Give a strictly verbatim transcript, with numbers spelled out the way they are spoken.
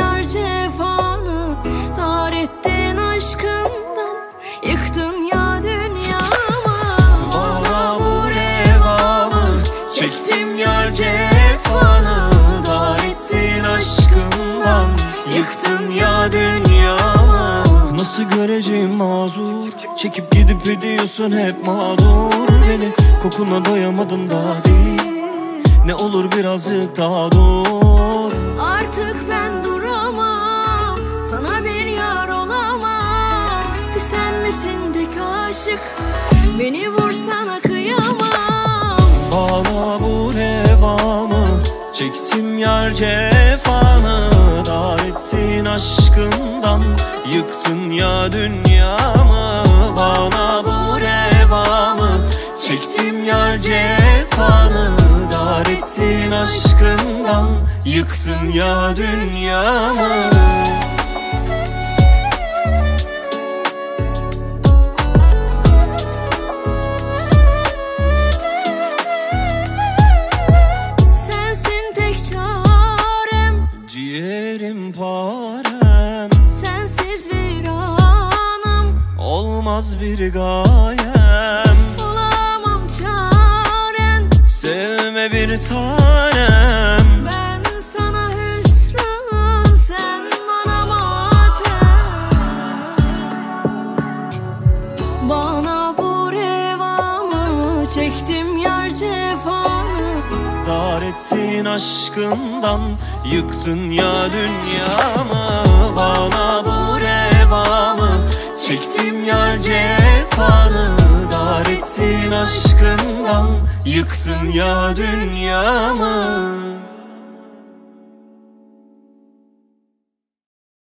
yar cefanı, dar ettin aşkından, yıktın ya dünyamı. Bana bu revamı, çektim yar cefanı, dar ettin aşkından, yıktın ya dünyamı. Nasıl göreceğim mazur, çekip gidip ediyorsun hep mağdur beni. Kokuna doyamadım daha değil, ne olur birazcık daha dur. Artık ben duramam, sana bir yar olamam. Bir sen misin tek aşık, beni vursana kıyamam. Bana bu revamı, çektim yar cefanı, dar ettin aşkından, yıktın ya dünyamı. Bana bu revamı, çektim yar cefanı, dar ettin aşkından, yıktın ya dünyamı. Sensin tek çarem, Ciğerim parem, sensiz viranım, olmaz bir gayem. olamam çaren, Sevme bir tanem, ben sana hüsran, sen bana matem. Bana bu revamı, çektim yar cefanı, dar ettin aşkından, yıktın ya dünyamı. Bana bu revamı, çektim yar cefanı, dar ettin aşkından, yıktın ya dünyamı.